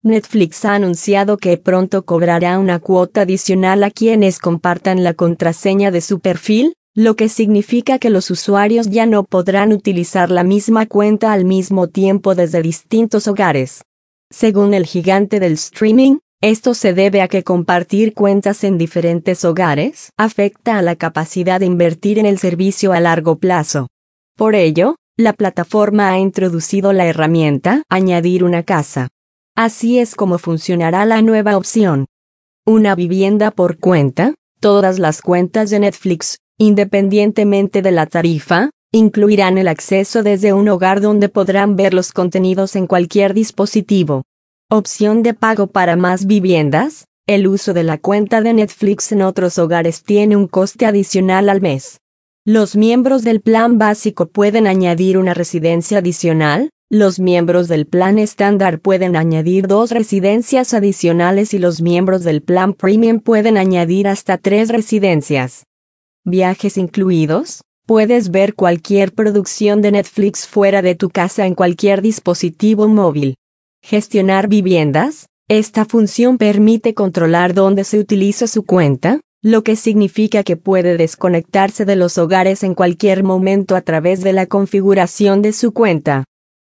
Netflix ha anunciado que pronto cobrará una cuota adicional a quienes compartan la contraseña de su perfil, lo que significa que los usuarios ya no podrán utilizar la misma cuenta al mismo tiempo desde distintos hogares. Según el gigante del streaming, esto se debe a que compartir cuentas en diferentes hogares afecta a la capacidad de invertir en el servicio a largo plazo. Por ello, la plataforma ha introducido la herramienta Añadir una casa. Así es como funcionará la nueva opción. Una vivienda por cuenta. Todas las cuentas de Netflix, independientemente de la tarifa, incluirán el acceso desde un hogar donde podrán ver los contenidos en cualquier dispositivo. Opción de pago para más viviendas. El uso de la cuenta de Netflix en otros hogares tiene un coste adicional al mes. Los miembros del plan básico pueden añadir una residencia adicional. Los miembros del plan estándar pueden añadir 2 residencias adicionales y los miembros del plan premium pueden añadir hasta 3 residencias. ¿Viajes incluidos? Puedes ver cualquier producción de Netflix fuera de tu casa en cualquier dispositivo móvil. Gestionar viviendas. Esta función permite controlar dónde se utiliza su cuenta, lo que significa que puede desconectarse de los hogares en cualquier momento a través de la configuración de su cuenta.